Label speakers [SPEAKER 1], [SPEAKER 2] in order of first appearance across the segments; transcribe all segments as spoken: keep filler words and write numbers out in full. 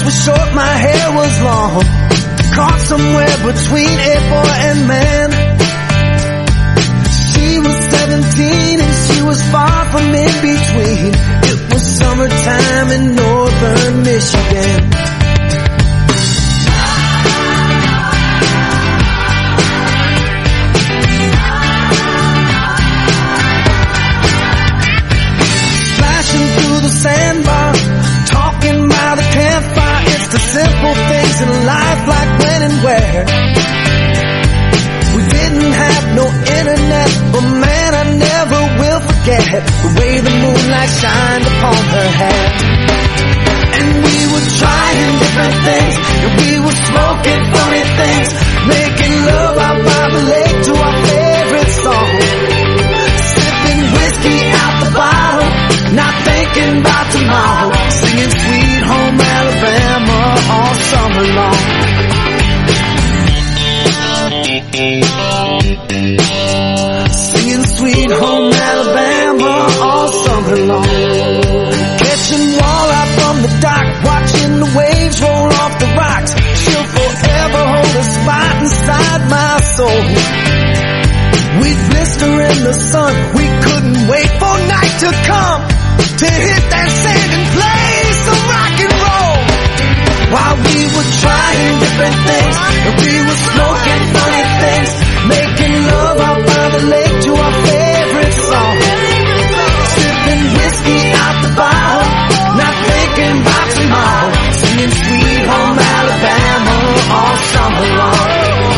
[SPEAKER 1] was short, my hair was long, caught somewhere between a boy and man. She was seventeen and she was far from in between. It was summertime in northern Michigan. Splashing through the sandbar, talking by the campfire. It's the simple things in life, like when and where. We didn't have no internet, but man, I never will forget the way the moonlight shined upon her hair. And we were trying different things, and we were smoking funny things, making love out by the lake to our favorite song, sipping whiskey out the bottle, not thinking about tomorrow, singing Sweet Home Alabama all summer long. Singing Sweet Home Alabama all summer long. Catching walleye from the dock, watching the waves roll off the rocks. She'll forever hold a spot inside my soul. We'd blister in the sun, we couldn't wait for night to come to hit that sand and play some rock and roll. While we were trying different things, and we were smoking funny things, making love out by the lake to our favorite song, sipping whiskey out the bottle, not thinking about tomorrow, singing Sweet Home Alabama all summer long.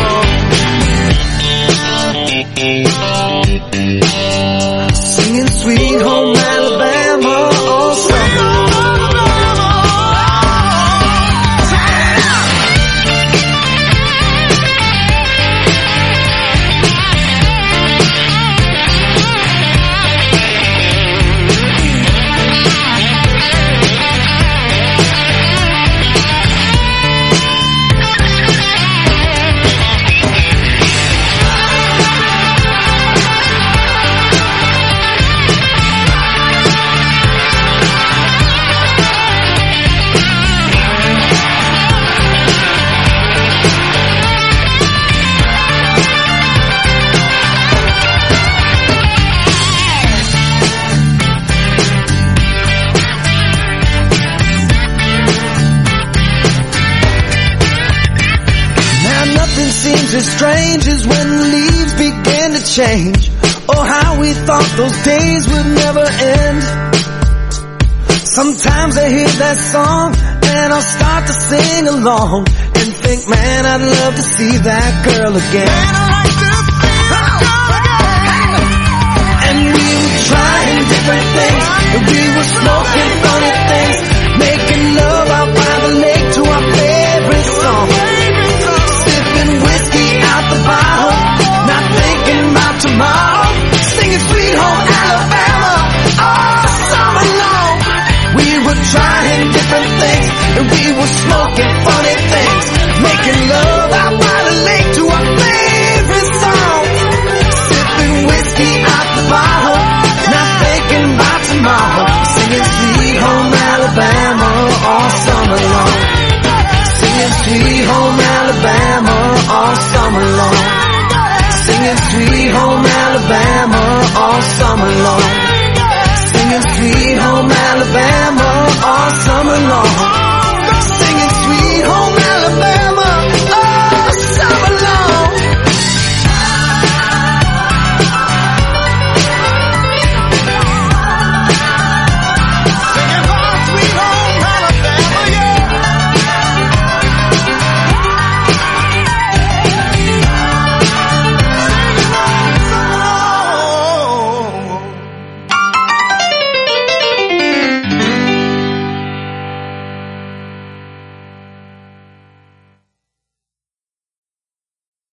[SPEAKER 1] Singing Sweet Home Alabama all summer long. Seems as strange as when the leaves began to change. Oh, how we thought those days would never end. Sometimes I hear that song and I'll start to sing along and think, man, I'd love to see that girl again. Man, I'd like to see that girl again. And we were trying different things, and we were smoking funny things, making love out by the lake to our favorite song, whiskey out the bottle, not thinking about tomorrow, singing Sweet Home Alabama all summer long. We were trying different things, and we were smoking funny things, making love out by the lake to our favorite song, sipping whiskey out the bottle, not thinking about tomorrow, singing Sweet Home Alabama all summer long. Singing Sweet Home Alabama all summer long. Singing Sweet Home Alabama all summer long. Singing Sweet Home Alabama all summer long.